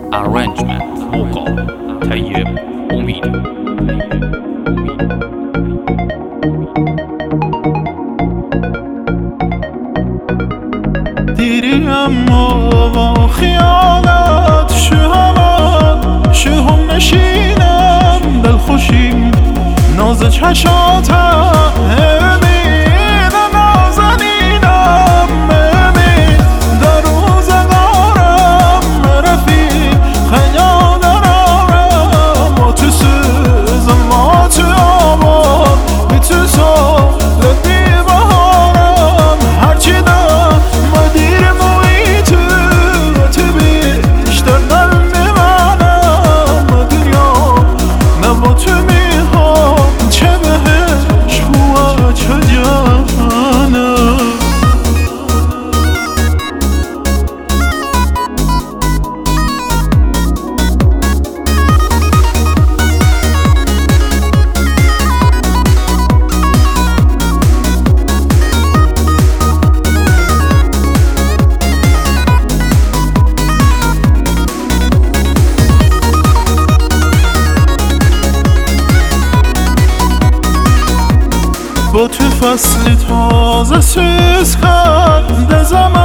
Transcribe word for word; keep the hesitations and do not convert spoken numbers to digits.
Arrangement vocal طيب امید. دیری اما با خیالت شهامت شهم نشینم دلخوشی ناز چشاتم ببین نازنینم ببین در روزگارم رفیق خیال دارم ما تو سوزم ما تو آباد بی تو سال بی بهارم هرچی دارم ما دیر موی تو تو بیشتر نرم بمنم دنیا من با تو میخوام چه بهش و چه جانم با تو فصل تازه سوز کرد دزم